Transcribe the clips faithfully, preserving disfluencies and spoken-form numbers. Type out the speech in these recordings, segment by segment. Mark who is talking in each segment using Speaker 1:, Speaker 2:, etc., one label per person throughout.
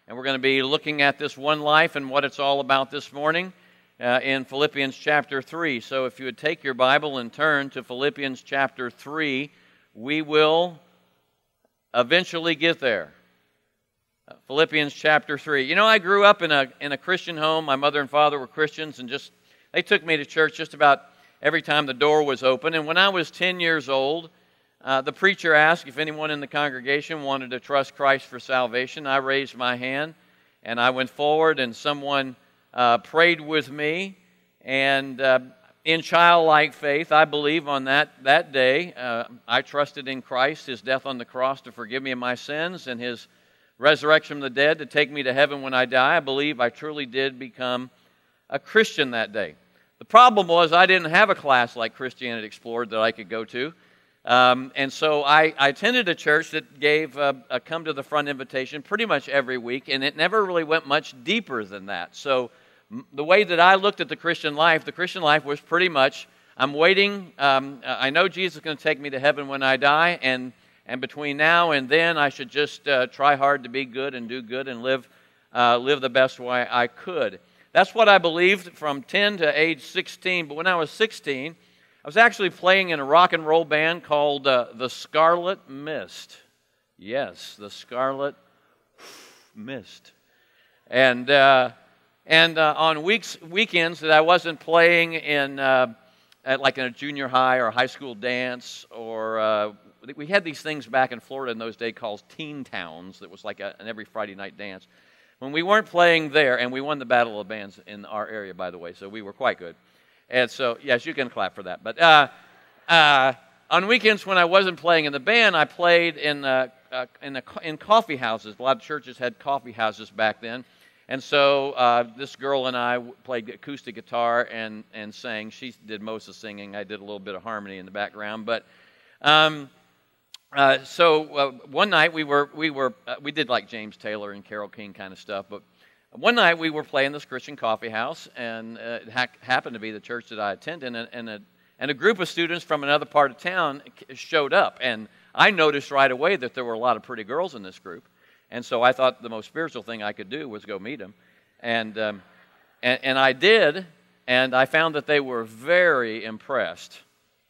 Speaker 1: And we're going to be looking at this one life and what it's all about this morning uh, in Philippians chapter three. So if you would take your Bible and turn to Philippians chapter three, we will eventually get there. Uh, Philippians chapter three. You know, I grew up in a in a Christian home. My mother and father were Christians, and just they took me to church just about every time the door was open. And when I was ten years old, uh, the preacher asked if anyone in the congregation wanted to trust Christ for salvation. I raised my hand, and I went forward, and someone uh, prayed with me. And uh, in childlike faith, I believe on that, that day, uh, I trusted in Christ, His death on the cross to forgive me of my sins, and His resurrection from the dead to take me to heaven when I die. I believe I truly did become a Christian that day. The problem was I didn't have a class like Christianity Explored that I could go to. Um, and so I, I attended a church that gave a, a come to the front invitation pretty much every week, and it never really went much deeper than that. So m- the way that I looked at the Christian life, the Christian life was pretty much, I'm waiting, um, I know Jesus is going to take me to heaven when I die, and And between now and then, I should just uh, try hard to be good and do good and live uh, live the best way I could. That's what I believed from ten to age sixteen. But when I was sixteen, I was actually playing in a rock and roll band called uh, the Scarlet Mist. Yes, the Scarlet Mist. And uh, and uh, on weeks weekends that I wasn't playing in uh, at like in a junior high or high school dance or uh, we had these things back in Florida in those days called teen towns that was like a, an every Friday night dance. When we weren't playing there, and we won the Battle of the Bands in our area, by the way, so we were quite good. And so, yes, you can clap for that. But uh, uh, on weekends when I wasn't playing in the band, I played in uh, uh, in, the, in coffee houses. A lot of churches had coffee houses back then. And so uh, this girl and I played acoustic guitar and, and sang. She did most of the singing. I did a little bit of harmony in the background. But um, Uh, so uh, one night we were we were uh, we did like James Taylor and Carole King kind of stuff. But one night we were playing this Christian coffee house, and uh, it ha- happened to be the church that I attended, and, and a and a group of students from another part of town showed up, and I noticed right away that there were a lot of pretty girls in this group, and so I thought the most spiritual thing I could do was go meet them, and um, and, and I did, and I found that they were very impressed,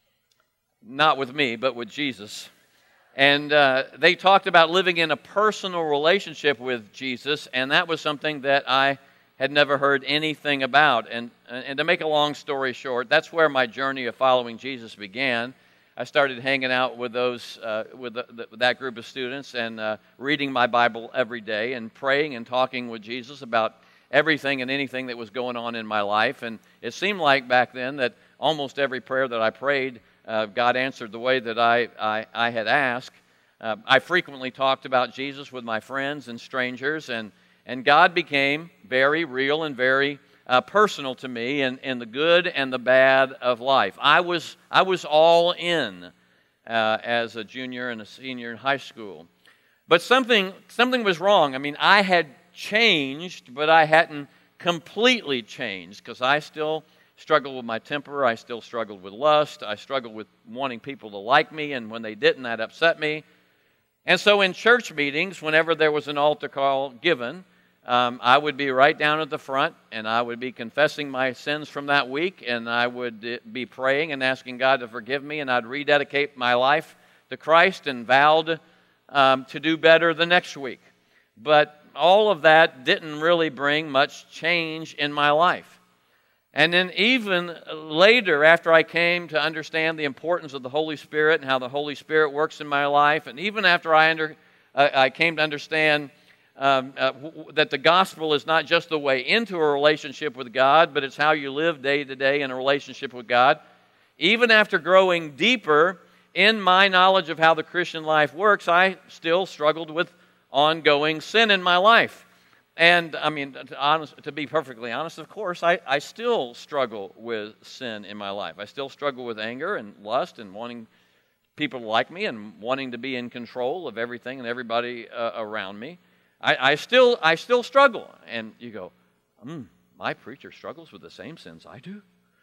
Speaker 1: not with me but with Jesus. And uh, they talked about living in a personal relationship with Jesus, and that was something that I had never heard anything about. And, and to make a long story short, that's where my journey of following Jesus began. I started hanging out with those, uh, with the, the, that group of students, and uh, reading my Bible every day, and praying and talking with Jesus about everything and anything that was going on in my life. And it seemed like back then that almost every prayer that I prayed, Uh, God answered the way that I, I, I had asked. Uh, I frequently talked about Jesus with my friends and strangers, and, and God became very real and very uh, personal to me in, in the good and the bad of life. I was, I was all in uh, as a junior and a senior in high school. But something, something was wrong. I mean, I had changed, but I hadn't completely changed, because I still struggled with my temper. I still struggled with lust. I struggled with wanting people to like me, and when they didn't, that upset me. And so in church meetings, whenever there was an altar call given, um, I would be right down at the front, and I would be confessing my sins from that week, and I would be praying and asking God to forgive me, and I'd rededicate my life to Christ and vowed um, to do better the next week. But all of that didn't really bring much change in my life. And then even later, after I came to understand the importance of the Holy Spirit and how the Holy Spirit works in my life, and even after I, under, uh, I came to understand um, uh, w- that the gospel is not just the way into a relationship with God, but it's how you live day to day in a relationship with God. Even after growing deeper in my knowledge of how the Christian life works, I still struggled with ongoing sin in my life. And, I mean, to, honest, to be perfectly honest, of course, I, I still struggle with sin in my life. I still struggle with anger and lust and wanting people to like me and wanting to be in control of everything and everybody uh, around me. I, I still I still struggle. And you go, hmm, my preacher struggles with the same sins I do?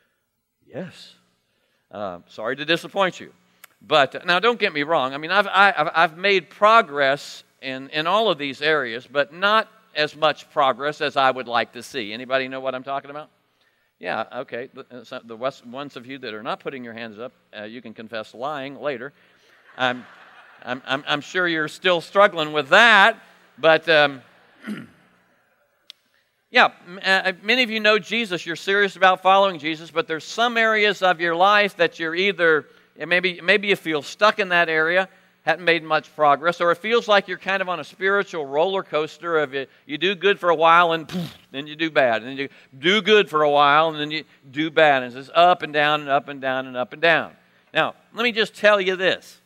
Speaker 1: Yes. Uh, sorry to disappoint you. But, now don't get me wrong. I mean, I've, I, I've, I've made progress in, in all of these areas, but not as much progress as I would like to see. Anybody know what I'm talking about? Yeah, okay. The, the ones of you that are not putting your hands up, uh, you can confess lying later. I'm, I'm, I'm, I'm sure you're still struggling with that, but um, yeah, uh, many of you know Jesus. You're serious about following Jesus, but there's some areas of your life that you're either, maybe, maybe you feel stuck in that area, haven't made much progress, or it feels like you're kind of on a spiritual roller coaster of you, you do good for a while and poof, then you do bad, and then you do good for a while and then you do bad, and it's just up and down and up and down and up and down. Now, let me just tell you this.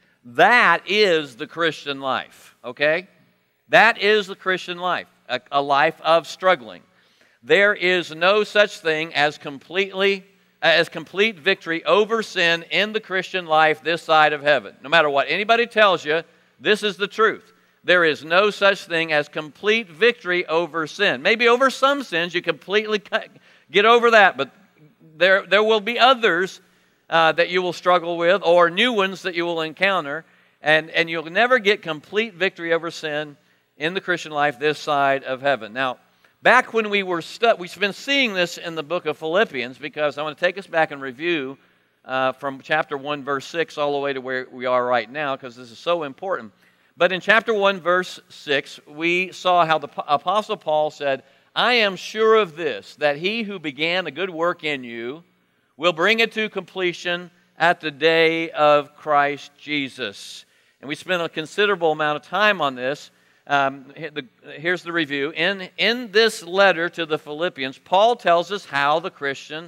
Speaker 1: That is the Christian life, okay? That is the Christian life, a, a life of struggling. There is no such thing as completely as complete victory over sin in the Christian life this side of heaven. No matter what anybody tells you, this is the truth. There is no such thing as complete victory over sin. Maybe over some sins you completely get over that, but there, there will be others uh, that you will struggle with, or new ones that you will encounter, and, and you'll never get complete victory over sin in the Christian life this side of heaven. Now, back when we were stuck, we've been seeing this in the book of Philippians, because I want to take us back and review uh, from chapter one, verse six, all the way to where we are right now, because this is so important. But in chapter one, verse six, we saw how the Apostle Paul said, I am sure of this, that he who began a good work in you will bring it to completion at the day of Christ Jesus. And we spent a considerable amount of time on this. Um, here's the review. In, in this letter to the Philippians, Paul tells us how the Christian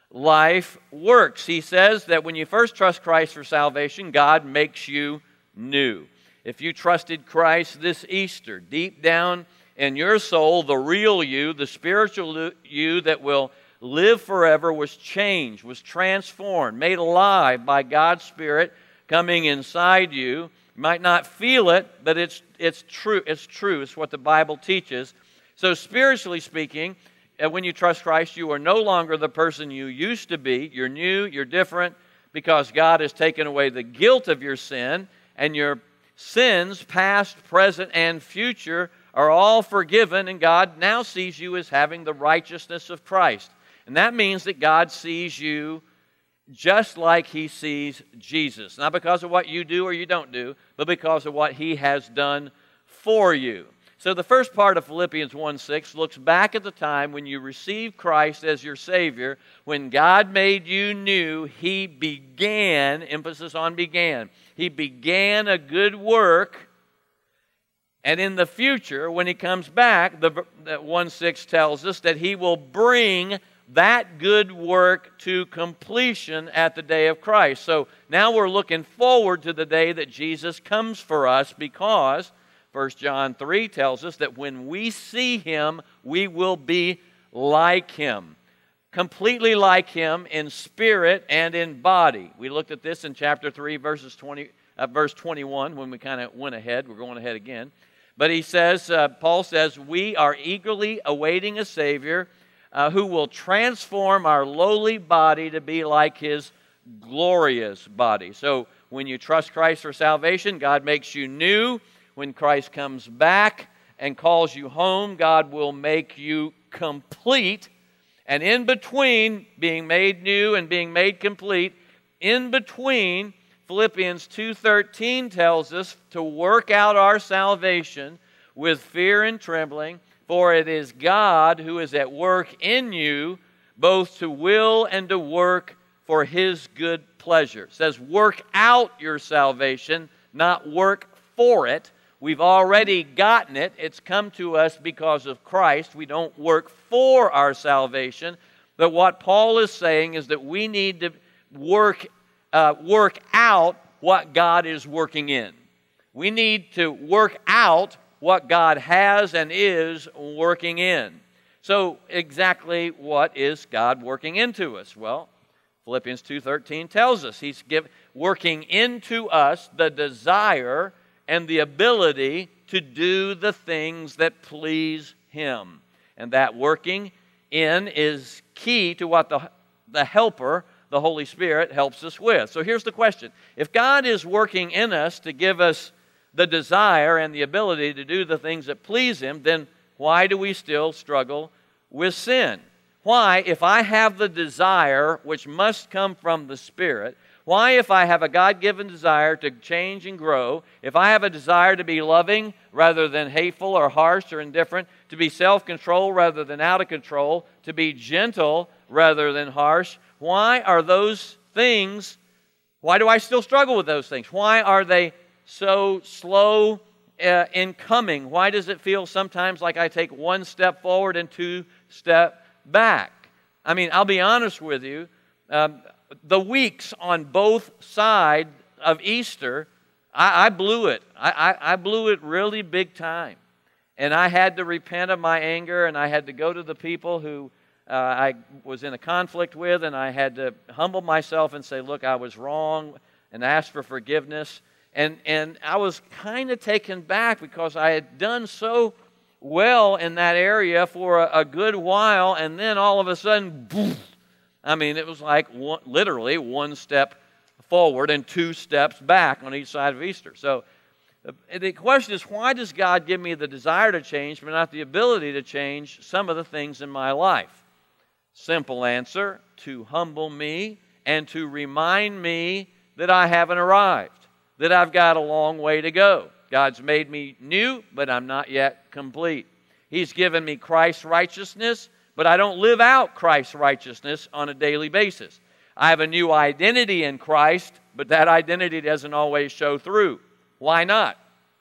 Speaker 1: life works. He says that when you first trust Christ for salvation, God makes you new. If you trusted Christ this Easter, deep down in your soul, the real you, the spiritual you that will live forever, was changed, was transformed, made alive by God's Spirit coming inside you. You might not feel it, but it's it's true. It's true. It's what the Bible teaches. So spiritually speaking, when you trust Christ, you are no longer the person you used to be. You're new, you're different, because God has taken away the guilt of your sin, and your sins, past, present, and future, are all forgiven, and God now sees you as having the righteousness of Christ. And that means that God sees you just like He sees Jesus. Not because of what you do or you don't do, but because of what He has done for you. So the first part of Philippians one six looks back at the time when you received Christ as your Savior. When God made you new, He began, emphasis on began, He began a good work. And in the future, when He comes back, the one six tells us that He will bring that good work to completion at the day of Christ. So now we're looking forward to the day that Jesus comes for us, because First John three tells us that when we see Him, we will be like Him. Completely like Him in spirit and in body. We looked at this in chapter three, verses twenty, uh, verse twenty-one, when we kind of went ahead. We're going ahead again. But he says, uh, Paul says, we are eagerly awaiting a Savior uh, who will transform our lowly body to be like His glorious body. So when you trust Christ for salvation, God makes you new. When Christ comes back and calls you home, God will make you complete. And in between being made new and being made complete, in between, Philippians two thirteen tells us to work out our salvation with fear and trembling, for it is God who is at work in you, both to will and to work for His good pleasure. It says work out your salvation, not work for it. We've already gotten it. It's come to us because of Christ. We don't work for our salvation. But what Paul is saying is that we need to work, uh, work out what God is working in. We need to work out what God has and is working in. So exactly what is God working into us? Well, Philippians two thirteen tells us He's give, working into us the desire and the ability to do the things that please Him. And that working in is key to what the, the helper, the Holy Spirit, helps us with. So here's the question. If God is working in us to give us the desire and the ability to do the things that please Him, then why do we still struggle with sin? Why, if I have the desire, which must come from the Spirit, why, if I have a God-given desire to change and grow, if I have a desire to be loving rather than hateful or harsh or indifferent, to be self-controlled rather than out of control, to be gentle rather than harsh, why are those things, why do I still struggle with those things? Why are they so slow uh, in coming? Why does it feel sometimes like I take one step forward and two steps back? I mean, I'll be honest with you, um, the weeks on both sides of Easter, I, I blew it. I, I, I blew it really big time. And I had to repent of my anger, and I had to go to the people who uh, I was in a conflict with, and I had to humble myself and say, look, I was wrong, and ask for forgiveness. And, and I was kind of taken back because I had done so well in that area for a, a good while, and then all of a sudden, boom, I mean, it was like one, literally one step forward and two steps back on each side of Easter. So the question is, why does God give me the desire to change but not the ability to change some of the things in my life? Simple answer, to humble me and to remind me that I haven't arrived, that I've got a long way to go. God's made me new, but I'm not yet complete. He's given me Christ's righteousness, but I don't live out Christ's righteousness on a daily basis. I have a new identity in Christ, but that identity doesn't always show through. Why not?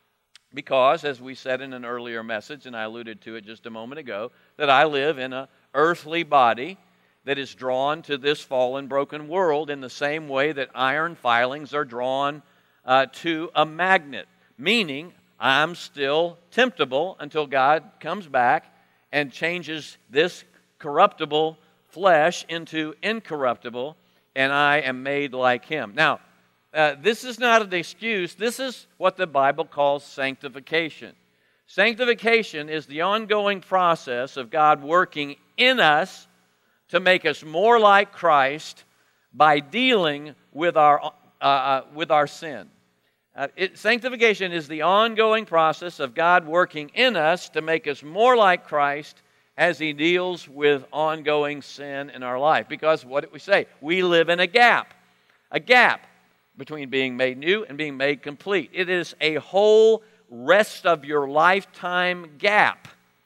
Speaker 1: Because, as we said in an earlier message, and I alluded to it just a moment ago, that I live in an earthly body that is drawn to this fallen, broken world in the same way that iron filings are drawn uh, to a magnet, meaning I'm still temptable until God comes back and changes this corruptible flesh into incorruptible, and I am made like Him. Now, uh, this is not an excuse. This is what the Bible calls sanctification. Sanctification is the ongoing process of God working in us to make us more like Christ by dealing with our, uh, uh, with our sin. Uh, it, sanctification is the ongoing process of God working in us to make us more like Christ as He deals with ongoing sin in our life. Because what did we say? We live in a gap. A gap between being made new and being made complete. It is a whole rest of your lifetime gap.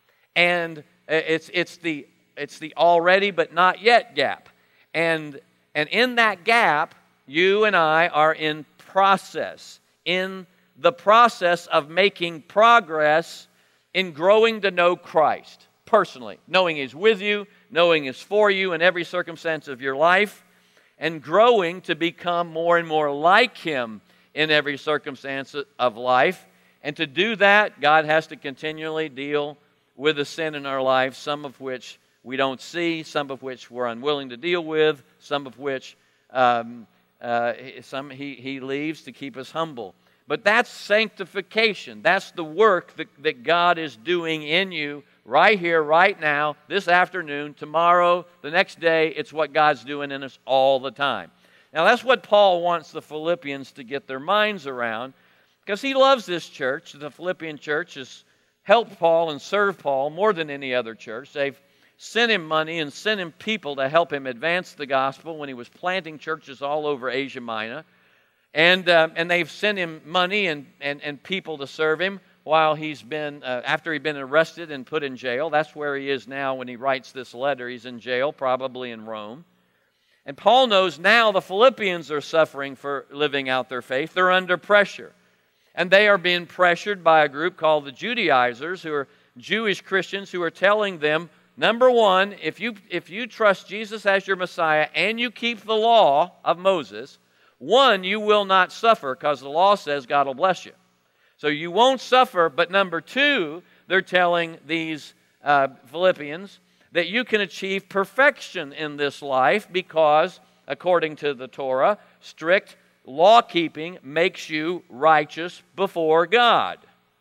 Speaker 1: And it's, it's, the, it's the already but not yet gap. And, and in that gap, you and I are in process. In the process of making progress in growing to know Christ personally, knowing He's with you, knowing He's for you in every circumstance of your life, and growing to become more and more like Him in every circumstance of life. And to do that, God has to continually deal with the sin in our life, some of which we don't see, some of which we're unwilling to deal with, some of which um, uh, some he, he leaves to keep us humble. But that's sanctification. That's the work that, that God is doing in you right here, right now, this afternoon, tomorrow, the next day. It's what God's doing in us all the time. Now, that's what Paul wants the Philippians to get their minds around, because he loves this church. The Philippian church has helped Paul and served Paul more than any other church. They've sent him money and sent him people to help him advance the gospel when he was planting churches all over Asia Minor. And, uh, and they've sent him money and, and, and people to serve him while he's been, uh, after he'd been arrested and put in jail. That's where he is now when he writes this letter. He's in jail, probably in Rome. And Paul knows now the Philippians are suffering for living out their faith. They're under pressure. And they are being pressured by a group called the Judaizers, who are Jewish Christians who are telling them, number one, if you, if you trust Jesus as your Messiah and you keep the law of Moses, one, you will not suffer because the law says God will bless you. So you won't suffer. But number two, they're telling these uh, Philippians that you can achieve perfection in this life because, according to the Torah, strict law-keeping makes you righteous before God.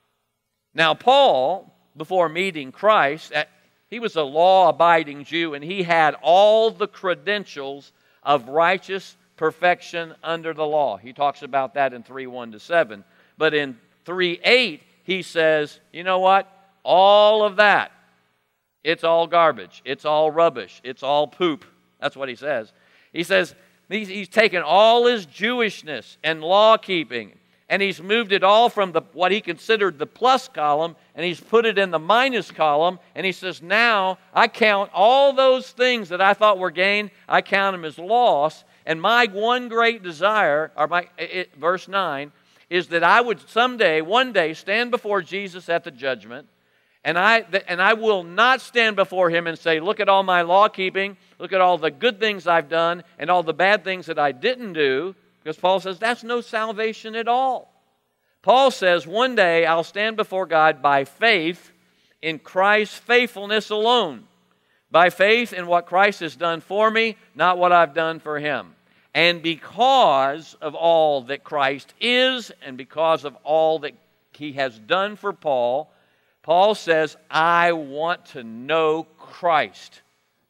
Speaker 1: Now, Paul, before meeting Christ, he was a law-abiding Jew, and he had all the credentials of righteous perfection under the law. He talks about that in three one to seven. But in three eight, he says, you know what? all of that, it's all garbage. It's all rubbish. It's all poop. That's what he says. He says he's, he's taken all his Jewishness and law-keeping, and he's moved it all from the what he considered the plus column, and he's put it in the minus column, and he says, now I count all those things that I thought were gain, I count them as loss, and my one great desire, or my it, verse nine, is that I would someday, one day, stand before Jesus at the judgment, and I, and I will not stand before him and say, look at all my law-keeping, look at all the good things I've done, and all the bad things that I didn't do, because Paul says that's no salvation at all. Paul says, one day I'll stand before God by faith in Christ's faithfulness alone. By faith in what Christ has done for me, not what I've done for him. And because of all that Christ is, and because of all that he has done for Paul, Paul says, I want to know Christ.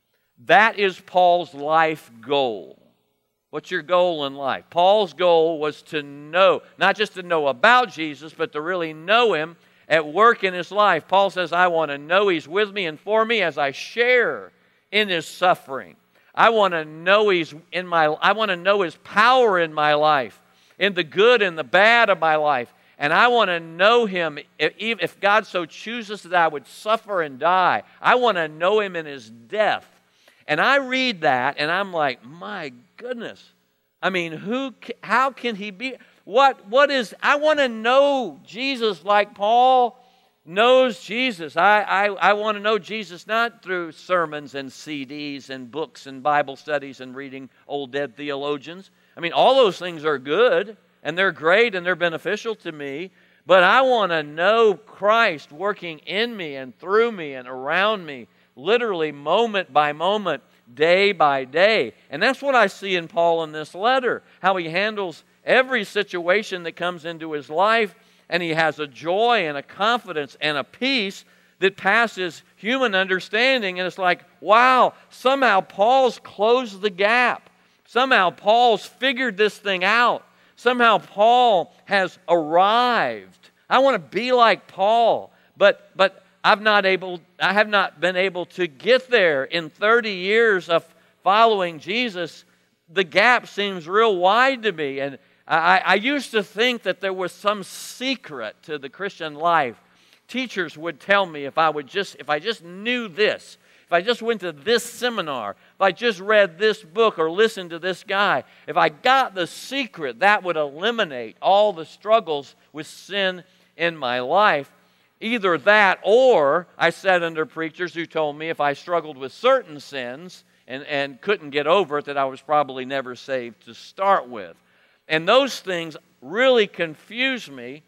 Speaker 1: That is Paul's life goal. What's your goal in life? Paul's goal was to know, not just to know about Jesus, but to really know him at work in his life. Paul says, I want to know he's with me and for me as I share in his suffering. I want to know he's in my I want to know his power in my life, in the good and the bad of my life. And I want to know him, if, if God so chooses that I would suffer and die. I want to know him in his death. And I read that, and I'm like, my goodness. I mean, who? How can he be? What? What is? I want to know Jesus like Paul knows Jesus. I, I, I want to know Jesus not through sermons and C Ds and books and Bible studies and reading old dead theologians. I mean, all those things are good, and they're great, and they're beneficial to me. But I want to know Christ working in me and through me and around me, literally moment by moment, day by day. And that's what I see in Paul in this letter, how he handles every situation that comes into his life, and he has a joy and a confidence and a peace that passes human understanding. And it's like, wow, somehow Paul's closed the gap. Somehow Paul's figured this thing out. Somehow Paul has arrived. I want to be like Paul, but but I've not able, I have not been able to get there. In thirty years of following Jesus, the gap seems real wide to me. And I, I used to think that there was some secret to the Christian life. Teachers would tell me if I would just, if I just knew this, if I just went to this seminar, if I just read this book or listened to this guy, if I got the secret, that would eliminate all the struggles with sin in my life. Either that, or I sat under preachers who told me if I struggled with certain sins and, and couldn't get over it, that I was probably never saved to start with. And those things really confused me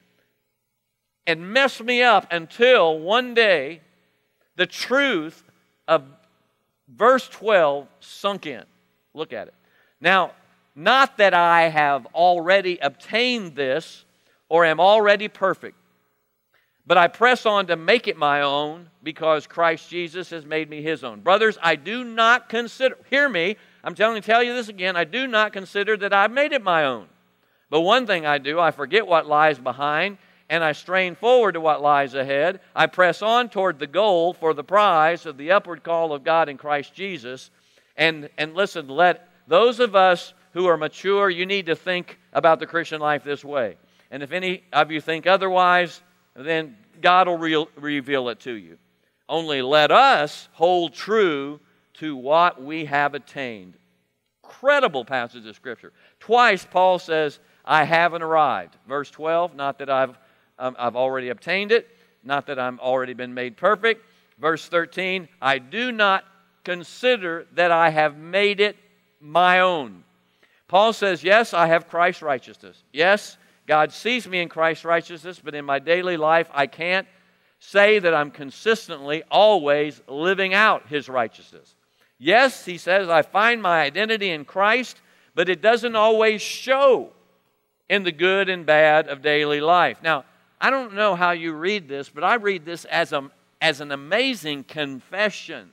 Speaker 1: and messed me up until one day the truth of verse twelve sunk in. Look at it. Now, not that I have already obtained this or am already perfect, but I press on to make it my own because Christ Jesus has made me his own. Brothers, I do not consider, hear me, I'm telling tell you this again, I do not consider that I've made it my own. But one thing I do, I forget what lies behind, and I strain forward to what lies ahead. I press on toward the goal for the prize of the upward call of God in Christ Jesus. And, and listen, let those of us who are mature, you need to think about the Christian life this way. And if any of you think otherwise, then God will re- reveal it to you. Only let us hold true to what we have attained. Incredible passage of Scripture. Twice Paul says, I haven't arrived. Verse twelve, not that I've, um, I've already obtained it, not that I'm already been made perfect. Verse thirteen, I do not consider that I have made it my own. Paul says, yes, I have Christ's righteousness. Yes, God sees me in Christ's righteousness, but in my daily life, I can't say that I'm consistently, always living out his righteousness. Yes, he says, I find my identity in Christ, but it doesn't always show in the good and bad of daily life. Now, I don't know how you read this, but I read this as, a, as an amazing confession.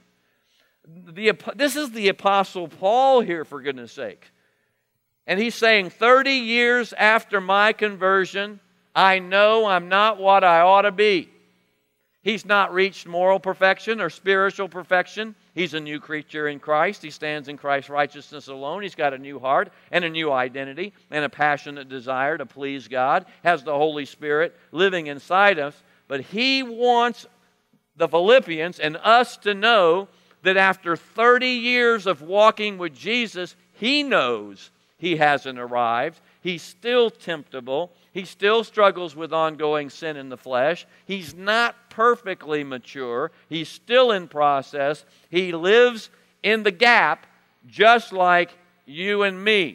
Speaker 1: The, this is the Apostle Paul here, for goodness sake. And he's saying, thirty years after my conversion, I know I'm not what I ought to be. He's not reached moral perfection or spiritual perfection. He's a new creature in Christ. He stands in Christ's righteousness alone. He's got a new heart and a new identity and a passionate desire to please God. Has the Holy Spirit living inside us. But he wants the Philippians and us to know that after thirty years of walking with Jesus, he knows he hasn't arrived. He's still temptable. He still struggles with ongoing sin in the flesh. He's not perfectly mature. He's still in process. He lives in the gap just like you and me.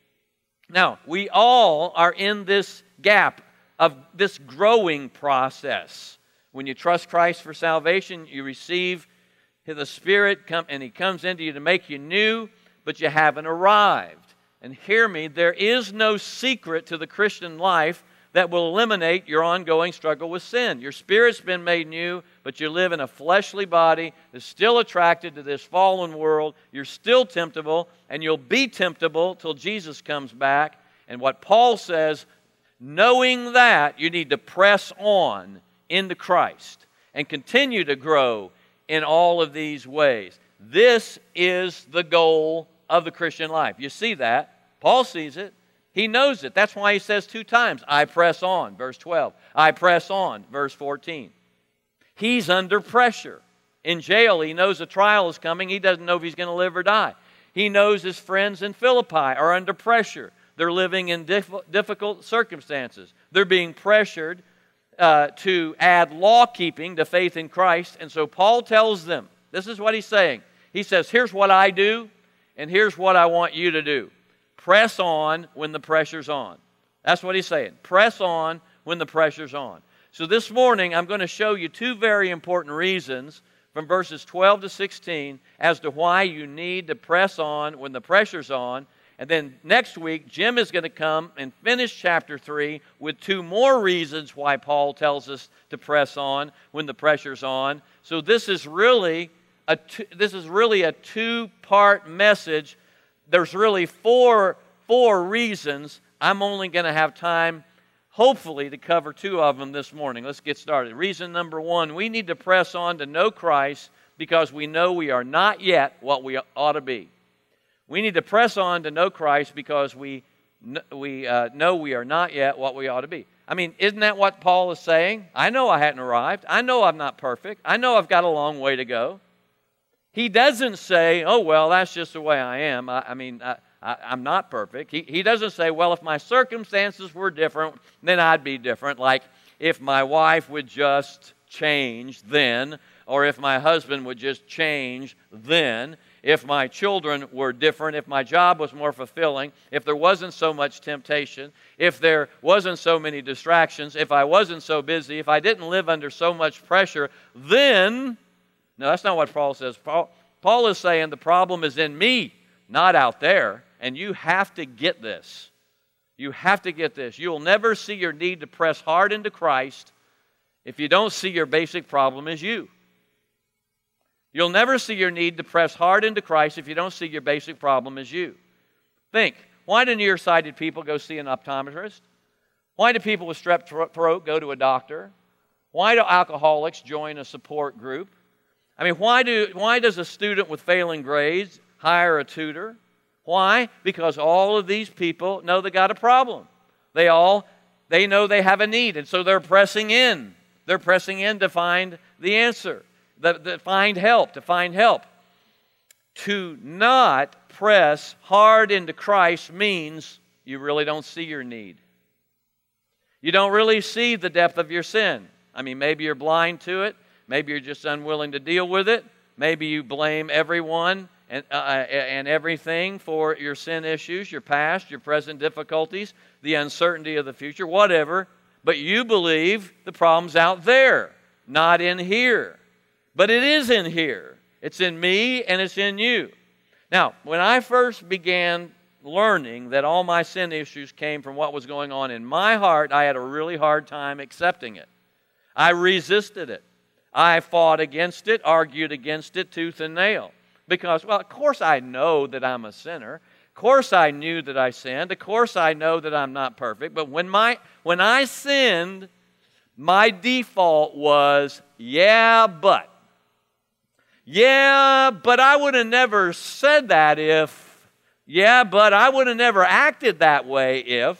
Speaker 1: Now, we all are in this gap of this growing process. When you trust Christ for salvation, you receive the Spirit come, and He comes into you to make you new, but you haven't arrived. And hear me, there is no secret to the Christian life that will eliminate your ongoing struggle with sin. Your spirit's been made new, but you live in a fleshly body that's still attracted to this fallen world. You're still temptable, and you'll be temptable till Jesus comes back. And what Paul says, knowing that, you need to press on into Christ and continue to grow in all of these ways. This is the goal of the Christian life. You see that? Paul sees it. He knows it. That's why he says two times, I press on, verse twelve. I press on, verse fourteen. He's under pressure. In jail, he knows a trial is coming. He doesn't know if he's going to live or die. He knows his friends in Philippi are under pressure. They're living in diff- difficult circumstances. They're being pressured uh, to add law-keeping to faith in Christ. And so Paul tells them, this is what he's saying. He says, here's what I do, and here's what I want you to do. Press on when the pressure's on. That's what he's saying. Press on when the pressure's on. So this morning, I'm going to show you two very important reasons from verses twelve to sixteen as to why you need to press on when the pressure's on. And then next week, Jim is going to come and finish chapter three with two more reasons why Paul tells us to press on when the pressure's on. So this is really a two, this is really a two-part message. There's really four, four reasons. I'm only going to have time, hopefully, to cover two of them this morning. Let's get started. Reason number one, we need to press on to know Christ because we know we are not yet what we ought to be. We need to press on to know Christ because we, we uh, know we are not yet what we ought to be. I mean, isn't that what Paul is saying? I know I hadn't arrived. I know I'm not perfect. I know I've got a long way to go. He doesn't say, oh, well, that's just the way I am. I, I mean, I, I, I'm not perfect. He, he doesn't say, well, if my circumstances were different, then I'd be different. Like if my wife would just change then, or if my husband would just change then, if my children were different, if my job was more fulfilling, if there wasn't so much temptation, if there wasn't so many distractions, if I wasn't so busy, if I didn't live under so much pressure, then... No, that's not what Paul says. Paul, Paul is saying the problem is in me, not out there. And you have to get this. You have to get this. You'll never see your need to press hard into Christ if you don't see your basic problem is you. You'll never see your need to press hard into Christ if you don't see your basic problem is you. Think, why do nearsighted people go see an optometrist? Why do people with strep throat go to a doctor? Why do alcoholics join a support group? I mean, why do why does a student with failing grades hire a tutor? Why? Because all of these people know they got a problem. They all, they know they have a need, and so they're pressing in. They're pressing in to find the answer, to, to find help, to find help. To not press hard into Christ means you really don't see your need. You don't really see the depth of your sin. I mean, maybe you're blind to it. Maybe you're just unwilling to deal with it. Maybe you blame everyone and, uh, and everything for your sin issues, your past, your present difficulties, the uncertainty of the future, whatever. But you believe the problem's out there, not in here. But it is in here. It's in me and it's in you. Now, when I first began learning that all my sin issues came from what was going on in my heart, I had a really hard time accepting it. I resisted it. I fought against it, argued against it tooth and nail. Because, well, of course I know that I'm a sinner. Of course I knew that I sinned. Of course I know that I'm not perfect. But when my when I sinned, my default was, yeah, but. Yeah, but I would have never said that if. Yeah, but I would have never acted that way if.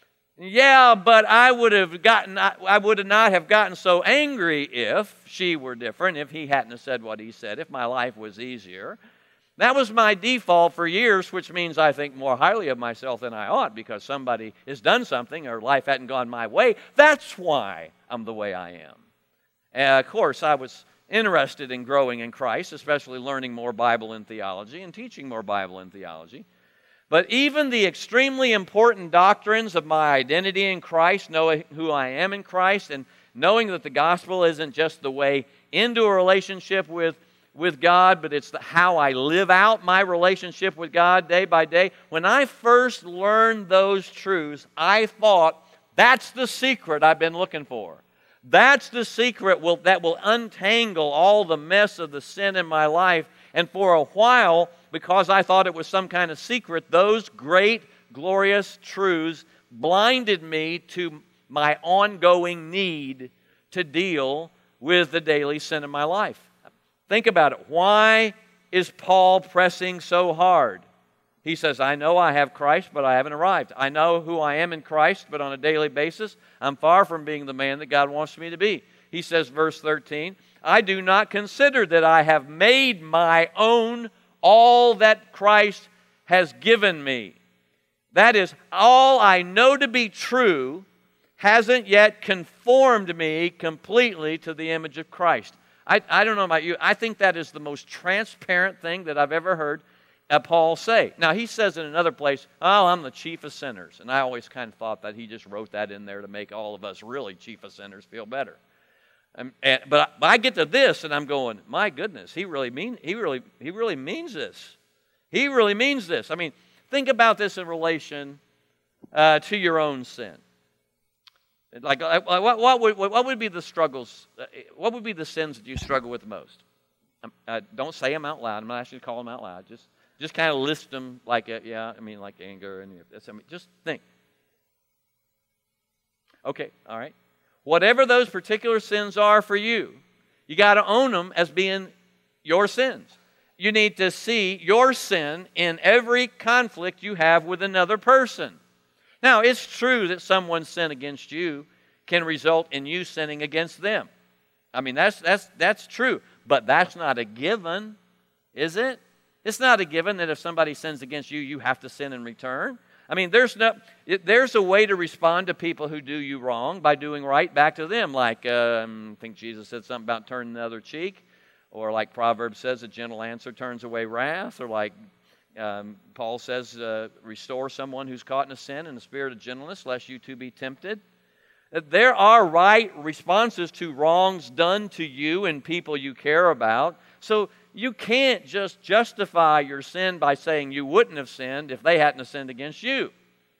Speaker 1: Yeah, but I would have gotten, I would have not have gotten so angry if she were different, if he hadn't have said what he said, if my life was easier. That was my default for years, which means I think more highly of myself than I ought because somebody has done something or life hadn't gone my way. That's why I'm the way I am. And of course, I was interested in growing in Christ, especially learning more Bible and theology and teaching more Bible and theology. But even the extremely important doctrines of my identity in Christ, knowing who I am in Christ, and knowing that the gospel isn't just the way into a relationship with, with God, but it's the, how I live out my relationship with God day by day. When I first learned those truths, I thought, that's the secret I've been looking for. That's the secret will, that will untangle all the mess of the sin in my life. And for a while, because I thought it was some kind of secret, those great, glorious truths blinded me to my ongoing need to deal with the daily sin in my life. Think about it. Why is Paul pressing so hard? He says, I know I have Christ, but I haven't arrived. I know who I am in Christ, but on a daily basis, I'm far from being the man that God wants me to be. He says, verse thirteen, I do not consider that I have made my own all that Christ has given me. That is, all I know to be true hasn't yet conformed me completely to the image of Christ. I, I don't know about you. I think that is the most transparent thing that I've ever heard uh, Paul say. Now, he says in another place, oh, I'm the chief of sinners. And I always kind of thought that he just wrote that in there to make all of us really chief of sinners feel better. And, and, but, I, but I get to this and I'm going, my goodness, he really mean he really he really means this. He really means this. I mean, think about this in relation uh, to your own sin. Like, what, what would what would be the struggles? Uh, what would be the sins that you struggle with the most? Um, uh, don't say them out loud. I'm not actually calling them out loud. Just just kind of list them. Like, uh, yeah, I mean, like anger and I mean, just think. Okay, all right. Whatever those particular sins are for you, you got to own them as being your sins. You need to see your sin in every conflict you have with another person. Now, it's true that someone's sin against you can result in you sinning against them. I mean, that's that's that's true, but that's not a given, is it? It's not a given that if somebody sins against you, you have to sin in return. I mean, there's no, it, there's a way to respond to people who do you wrong by doing right back to them. Like, um, I think Jesus said something about turning the other cheek. Or like Proverbs says, a gentle answer turns away wrath. Or like um, Paul says, uh, restore someone who's caught in a sin in the spirit of gentleness, lest you too be tempted. There are right responses to wrongs done to you and people you care about. So you can't just justify your sin by saying you wouldn't have sinned if they hadn't have sinned against you.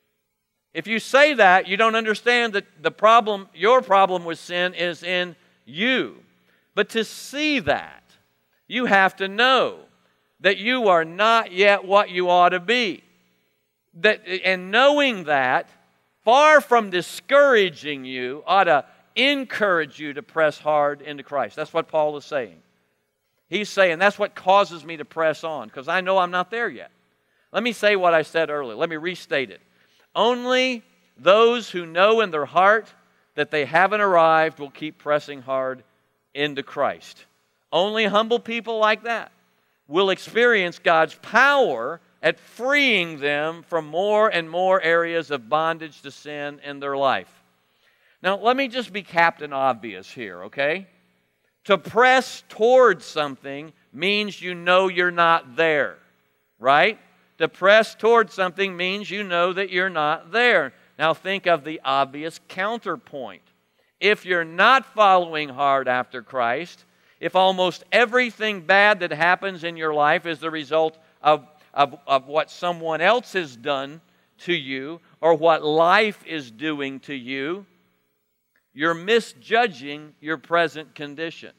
Speaker 1: If you say that, you don't understand that the problem, your problem with sin is in you. But to see that, you have to know that you are not yet what you ought to be. That, and knowing that, far from discouraging you, ought to encourage you to press hard into Christ. That's what Paul is saying. He's saying that's what causes me to press on, because I know I'm not there yet. Let me say what I said earlier. Let me restate it. Only those who know in their heart that they haven't arrived will keep pressing hard into Christ. Only humble people like that will experience God's power at freeing them from more and more areas of bondage to sin in their life. Now, let me just be Captain Obvious here, okay? To press towards something means you know you're not there, right? To press towards something means you know that you're not there. Now, think of the obvious counterpoint. If you're not following hard after Christ, if almost everything bad that happens in your life is the result of, of, of what someone else has done to you or what life is doing to you, you're misjudging your present condition.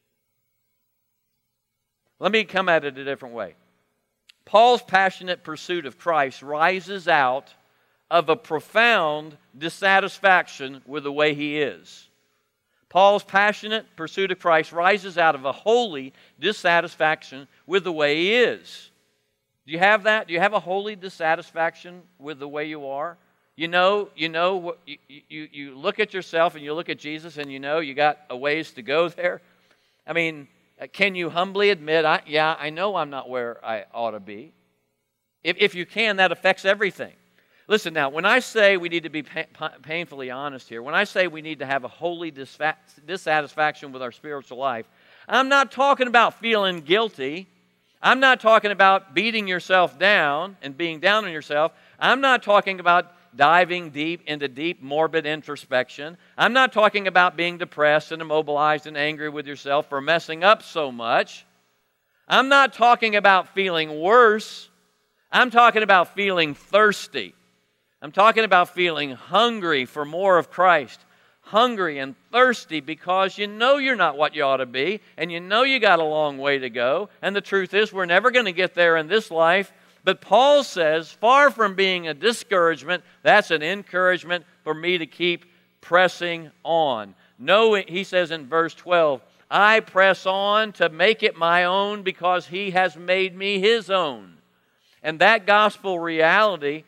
Speaker 1: Let me come at it a different way. Paul's passionate pursuit of Christ rises out of a profound dissatisfaction with the way he is. Paul's passionate pursuit of Christ rises out of a holy dissatisfaction with the way he is. Do you have that? Do you have a holy dissatisfaction with the way you are? You know, you know, you, you, you look at yourself and you look at Jesus and you know you got a ways to go there. I mean, can you humbly admit, I, yeah, I know I'm not where I ought to be? If, if you can, that affects everything. Listen now, when I say we need to be pa- painfully honest here, when I say we need to have a holy disfa- dissatisfaction with our spiritual life, I'm not talking about feeling guilty. I'm not talking about beating yourself down and being down on yourself. I'm not talking about diving deep into deep morbid introspection. I'm not talking about being depressed and immobilized and angry with yourself for messing up so much. I'm not talking about feeling worse. I'm talking about feeling thirsty. I'm talking about feeling hungry for more of Christ. Hungry and thirsty because you know you're not what you ought to be, and you know you got a long way to go. And the truth is, we're never going to get there in this life. But Paul says, far from being a discouragement, that's an encouragement for me to keep pressing on. No, he says in verse twelve, I press on to make it my own because he has made me his own. And that gospel reality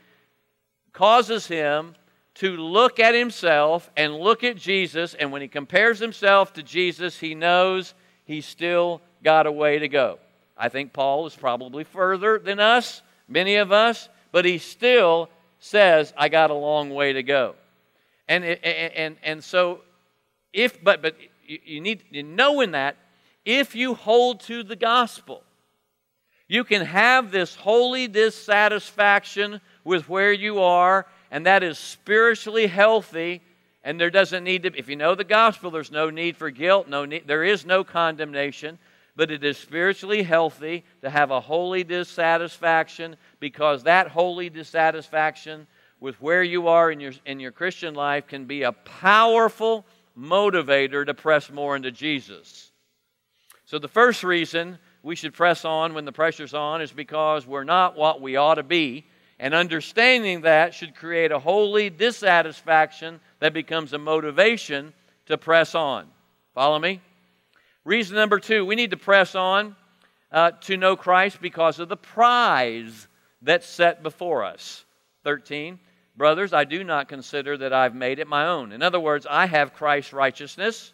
Speaker 1: causes him to look at himself and look at Jesus, and when he compares himself to Jesus, he knows he's still got a way to go. I think Paul is probably further than us, many of us, but he still says, I got a long way to go. And and and, and so, if but but you need to know in that, if you hold to the gospel, you can have this holy dissatisfaction with where you are, and that is spiritually healthy, and there doesn't need to, if you know the gospel, there's no need for guilt, no need, there is no condemnation, but it is spiritually healthy to have a holy dissatisfaction, because that holy dissatisfaction with where you are in your, in your Christian life can be a powerful motivator to press more into Jesus. So the first reason we should press on when the pressure's on is because we're not what we ought to be. And understanding that should create a holy dissatisfaction that becomes a motivation to press on. Follow me? Reason number two, we need to press on uh, to know Christ because of the prize that's set before us. thirteen, brothers, I do not consider that I've made it my own. In other words, I have Christ's righteousness,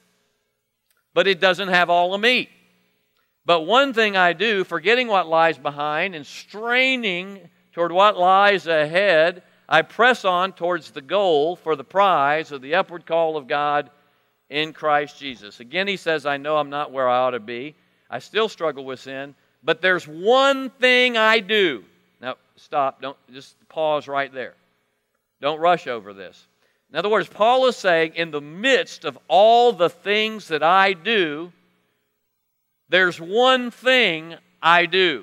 Speaker 1: but it doesn't have all of me. But one thing I do, forgetting what lies behind and straining toward what lies ahead, I press on towards the goal for the prize of the upward call of God in Christ Jesus. Again, he says, I know I'm not where I ought to be. I still struggle with sin, but there's one thing I do. Now, stop. Don't just pause right there. Don't rush over this. In other words, Paul is saying, in the midst of all the things that I do, there's one thing I do.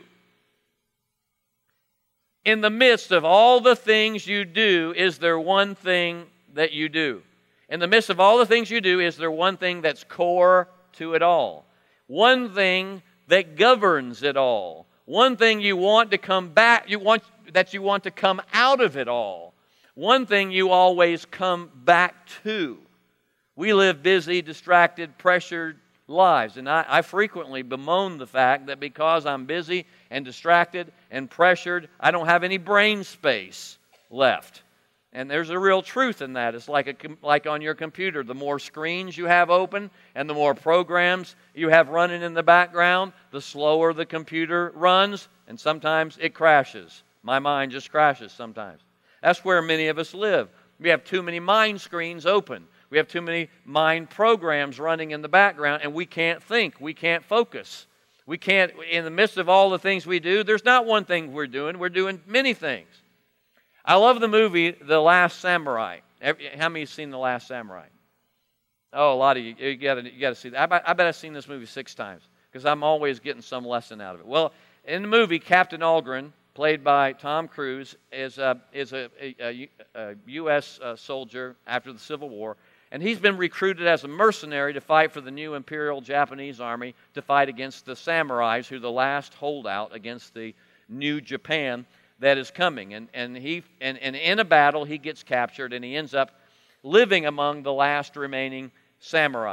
Speaker 1: In the midst of all the things you do, is there one thing that you do? In the midst of all the things you do, is there one thing that's core to it all? One thing that governs it all? One thing you want to come back, you want that you want to come out of it all? One thing you always come back to? We live busy, distracted, pressured lives, and I, I frequently bemoan the fact that because I'm busy and distracted and pressured, I don't have any brain space left. And there's a real truth in that. It's like a, like on your computer. The more screens you have open and the more programs you have running in the background, the slower the computer runs, and sometimes it crashes. My mind just crashes sometimes. That's where many of us live. We have too many mind screens open. We have too many mind programs running in the background, and we can't think. We can't focus. We can't, in the midst of all the things we do, there's not one thing we're doing. We're doing many things. I love the movie The Last Samurai. How many have seen The Last Samurai? Oh, a lot of you. You got you to see that. I bet, I bet I've seen this movie six times because I'm always getting some lesson out of it. Well, in the movie, Captain Algren, played by Tom Cruise, is a, is a, a, a U S uh, soldier after the Civil War. And he's been recruited as a mercenary to fight for the new Imperial Japanese Army to fight against the samurais, who are the last holdout against the new Japan that is coming. And, and, he, and, and in a battle, he gets captured, and he ends up living among the last remaining samurai.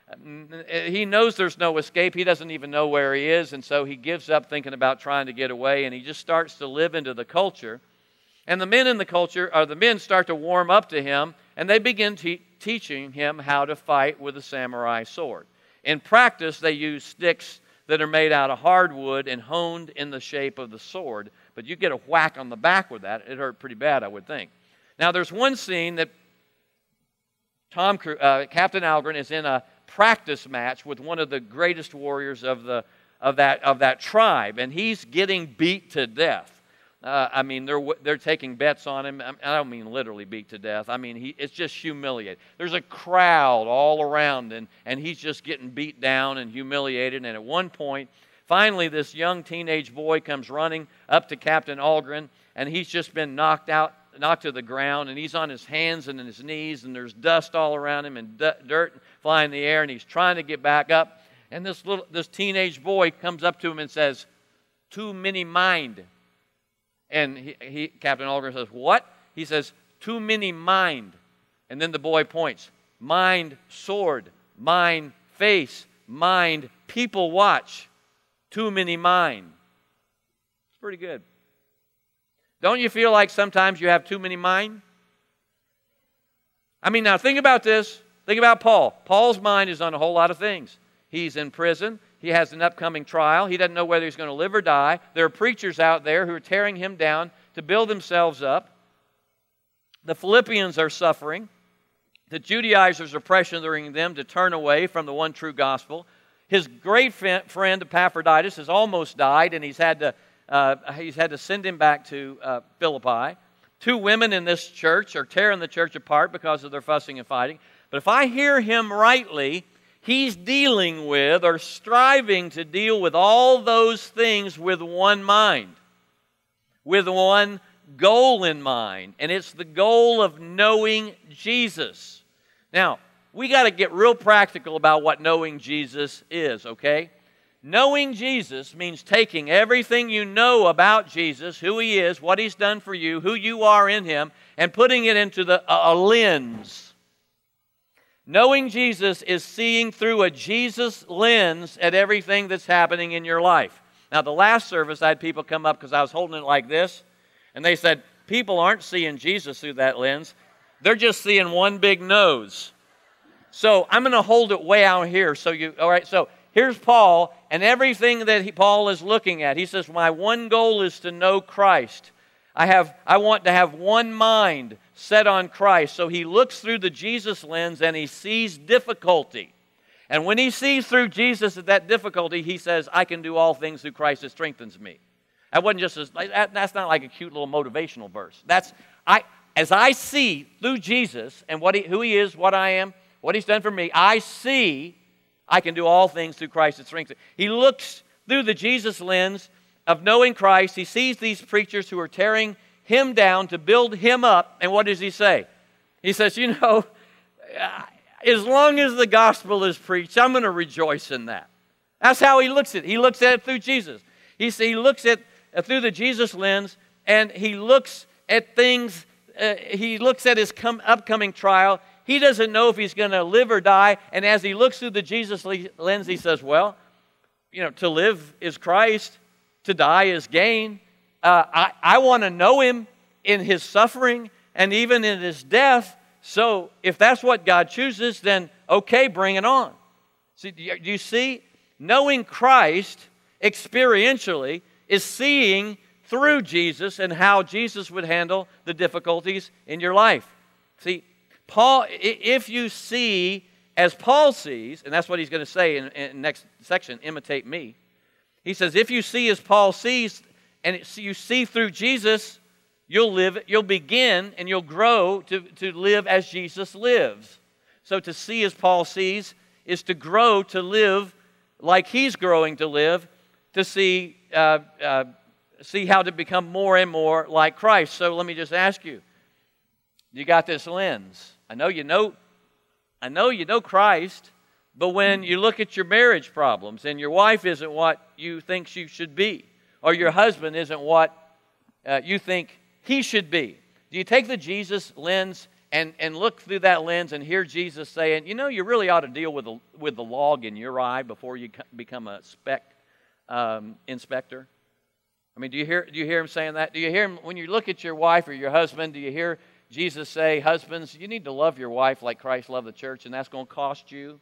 Speaker 1: he knows there's no escape. He doesn't even know where he is, and so he gives up thinking about trying to get away, and he just starts to live into the culture. And the men in the culture, or the men start to warm up to him, and they begin te- teaching him how to fight with a samurai sword. In practice, they use sticks that are made out of hardwood and honed in the shape of the sword. But you get a whack on the back with that, it hurt pretty bad, I would think. Now, there's one scene that Tom, uh, Captain Algren is in a practice match with one of the greatest warriors of the of that of that tribe, and he's getting beat to death. Uh, I mean, they're they're taking bets on him. I don't mean literally beat to death. I mean, he it's just humiliated. There's a crowd all around, and and he's just getting beat down and humiliated. And at one point, finally, this young teenage boy comes running up to Captain Algren, and he's just been knocked out, knocked to the ground, and he's on his hands and his knees, and there's dust all around him and d- dirt flying in the air, and he's trying to get back up. And this little this teenage boy comes up to him and says, "Too many mind." And he, he, Captain Algren says, "What?" He says, "Too many mind." And then the boy points, "Mind sword, mind face, mind people watch, too many mind." It's pretty good. Don't you feel like sometimes you have too many mind? I mean, now think about this. Think about Paul. Paul's mind is on a whole lot of things. He's in prison. He has an upcoming trial. He doesn't know whether he's going to live or die. There are preachers out there who are tearing him down to build themselves up. The Philippians are suffering. The Judaizers are pressuring them to turn away from the one true gospel. His great friend Epaphroditus has almost died, and he's had to uh, he's had to send him back to uh, Philippi. Two women in this church are tearing the church apart because of their fussing and fighting. But if I hear him rightly, he's dealing with or striving to deal with all those things with one mind, with one goal in mind, and it's the goal of knowing Jesus. Now, we got to get real practical about what knowing Jesus is, okay? Knowing Jesus means taking everything you know about Jesus, who He is, what He's done for you, who you are in Him, and putting it into the, a, a lens. Knowing Jesus is seeing through a Jesus lens at everything that's happening in your life. Now, the last service, I had people come up because I was holding it like this, and they said, people aren't seeing Jesus through that lens. They're just seeing one big nose. So I'm going to hold it way out here. So you, all right, so here's Paul, and everything that he, Paul is looking at. He says, my one goal is to know Christ. I have, I want to have one mind set on Christ. So he looks through the Jesus lens and he sees difficulty. And when he sees through Jesus at that difficulty, he says, I can do all things through Christ that strengthens me. That wasn't just a, that, that's not like a cute little motivational verse. That's I as I see through Jesus and what he, who He is, what I am, what He's done for me, I see I can do all things through Christ that strengthens me. He looks through the Jesus lens of knowing Christ. He sees these preachers who are tearing him down to build him up. And what does he say? He says, you know, as long as the gospel is preached, I'm going to rejoice in that. That's how he looks at it. He looks at it through Jesus. He, he looks at it through the Jesus lens, and he looks at things, uh, he looks at his come, upcoming trial. He doesn't know if he's going to live or die. And as he looks through the Jesus lens, he says, well, you know, to live is Christ, to die is gain. Uh, I, I want to know Him in His suffering and even in His death. So if that's what God chooses, then okay, bring it on. See, do you, do you see? Knowing Christ experientially is seeing through Jesus and how Jesus would handle the difficulties in your life. See, Paul, if you see as Paul sees, and that's what he's going to say in the next section, imitate me. He says, if you see as Paul sees, and you see through Jesus, you'll live, you'll begin and you'll grow to, to live as Jesus lives. So to see as Paul sees is to grow to live like he's growing to live, to see, uh, uh, see how to become more and more like Christ. So let me just ask you, you got this lens. I know you know, I know you know Christ, but when you look at your marriage problems and your wife isn't what you think she should be, or your husband isn't what uh, you think he should be, do you take the Jesus lens and, and look through that lens and hear Jesus saying, you know, you really ought to deal with the, with the log in your eye before you become a spec um, inspector? I mean, do you hear do you hear him saying that? Do you hear him when you look at your wife or your husband? Do you hear Jesus say, husbands, you need to love your wife like Christ loved the church, and that's going to cost you?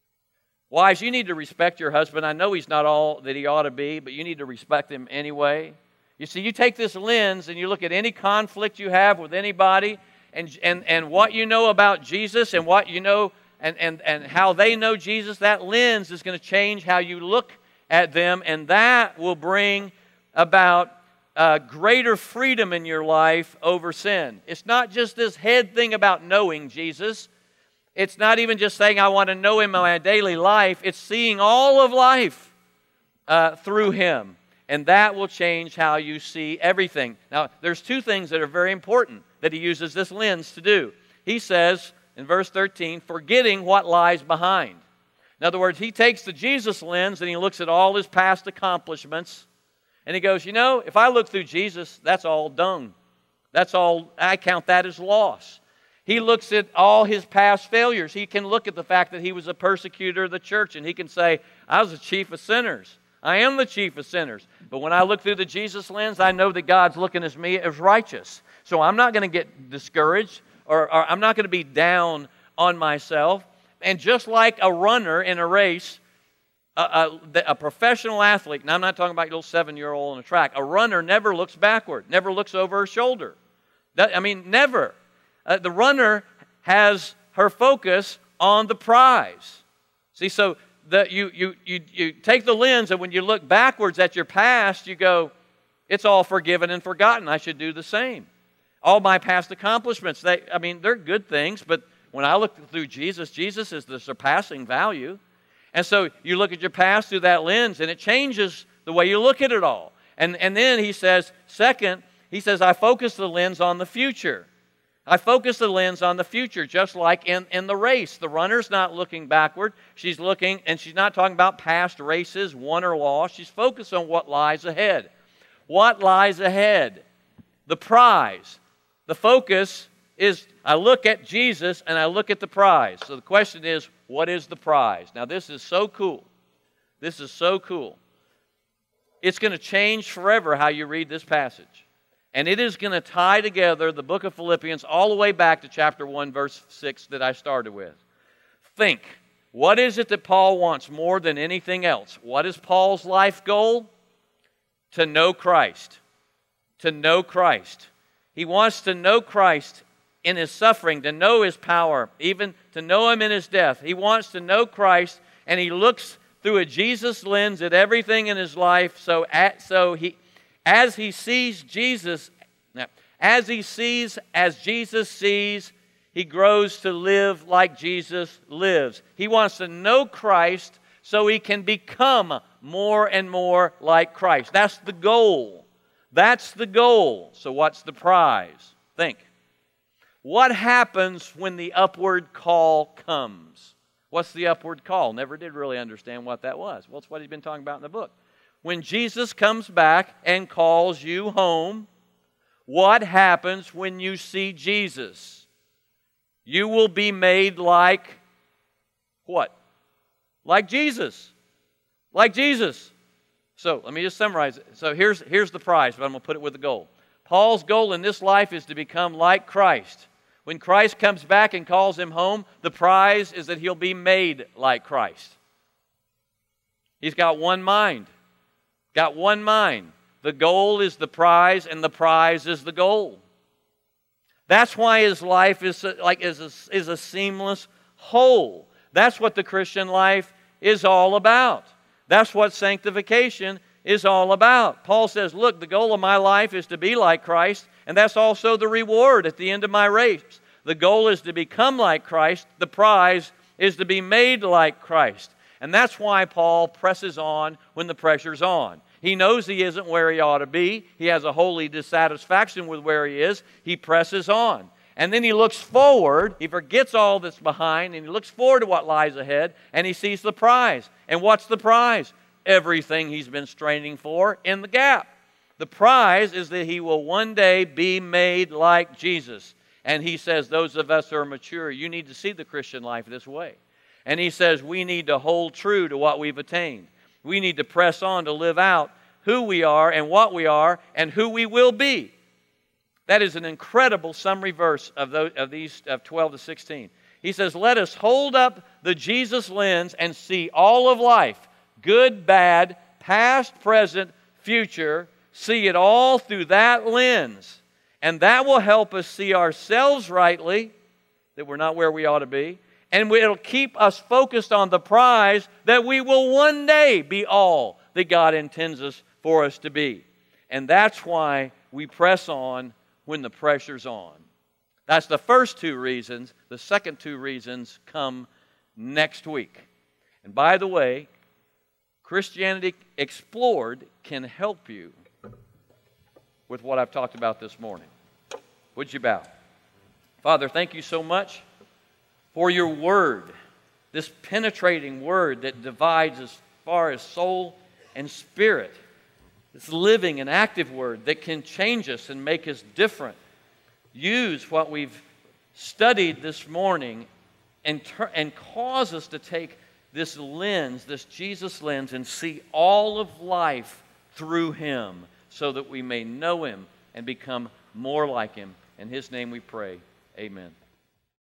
Speaker 1: Wives, you need to respect your husband. I know he's not all that he ought to be, but you need to respect him anyway. You see, you take this lens and you look at any conflict you have with anybody, and and and what you know about Jesus and what you know and and and how they know Jesus. That lens is going to change how you look at them, and that will bring about uh, greater freedom in your life over sin. It's not just this head thing about knowing Jesus. It's not even just saying I want to know Him in my daily life. It's seeing all of life uh, through Him. And that will change how you see everything. Now, there's two things that are very important that He uses this lens to do. He says in verse thirteen, forgetting what lies behind. In other words, He takes the Jesus lens and He looks at all His past accomplishments. And He goes, you know, if I look through Jesus, that's all dung. That's all, I count that as loss. He looks at all His past failures. He can look at the fact that He was a persecutor of the church, and He can say, I was the chief of sinners. I am the chief of sinners. But when I look through the Jesus lens, I know that God's looking at me as righteous. So I'm not going to get discouraged, or, or I'm not going to be down on myself. And just like a runner in a race, a, a, a professional athlete, and I'm not talking about your little seven-year-old on a track, a runner never looks backward, never looks over her shoulder. That, I mean, never. Uh, the runner has her focus on the prize. See, so the, you, you, you, you take the lens, and when you look backwards at your past, you go, it's all forgiven and forgotten. I should do the same. All my past accomplishments, they, I mean, they're good things, but when I look through Jesus, Jesus is the surpassing value. And so you look at your past through that lens, and it changes the way you look at it all. And, and then he says, second, he says, I focus the lens on the future. I focus the lens on the future, just like in, in the race. The runner's not looking backward. She's looking, and she's not talking about past races, won or lost. She's focused on what lies ahead. What lies ahead? The prize. The focus is, I look at Jesus and I look at the prize. So the question is, what is the prize? Now this is so cool. This is so cool. It's going to change forever how you read this passage. And it is going to tie together the book of Philippians all the way back to chapter one, verse six that I started with. Think, what is it that Paul wants more than anything else? What is Paul's life goal? To know Christ. To know Christ. He wants to know Christ in His suffering, to know His power, even to know Him in His death. He wants to know Christ, and he looks through a Jesus lens at everything in his life. So, at, so he... As he sees Jesus, as he sees, as Jesus sees, he grows to live like Jesus lives. He wants to know Christ so he can become more and more like Christ. That's the goal. That's the goal. So what's the prize? Think. What happens when the upward call comes? What's the upward call? Never did really understand what that was. Well, it's what he's been talking about in the book. When Jesus comes back and calls you home, what happens when you see Jesus? You will be made like what? Like Jesus. Like Jesus. So let me just summarize it. So here's, here's the prize, but I'm going to put it with the goal. Paul's goal in this life is to become like Christ. When Christ comes back and calls him home, the prize is that he'll be made like Christ. He's got one mind. Got one mind. The goal is the prize, and the prize is the goal. That's why his life is like is a, is a seamless whole. That's what the Christian life is all about. That's what sanctification is all about. Paul says, look, the goal of my life is to be like Christ, and that's also the reward at the end of my race. The goal is to become like Christ. The prize is to be made like Christ. And that's why Paul presses on when the pressure's on. He knows he isn't where he ought to be. He has a holy dissatisfaction with where he is. He presses on. And then he looks forward. He forgets all that's behind, and he looks forward to what lies ahead, and he sees the prize. And what's the prize? Everything he's been straining for in the gap. The prize is that he will one day be made like Jesus. And he says those of us who are mature, you need to see the Christian life this way. And he says we need to hold true to what we've attained. We need to press on to live out who we are and what we are and who we will be. That is an incredible summary verse of, those, of these of twelve to sixteen. He says, let us hold up the Jesus lens and see all of life, good, bad, past, present, future, see it all through that lens. And that will help us see ourselves rightly, that we're not where we ought to be. And it'll keep us focused on the prize that we will one day be all that God intends us for us to be. And that's why we press on when the pressure's on. That's the first two reasons. The second two reasons come next week. And by the way, Christianity Explored can help you with what I've talked about this morning. Would you bow? Father, thank you so much for your word, this penetrating word that divides as far as soul and spirit. This living and active word that can change us and make us different. Use what we've studied this morning and, ter- and cause us to take this lens, this Jesus lens, and see all of life through Him so that we may know Him and become more like Him. In His name we pray. Amen.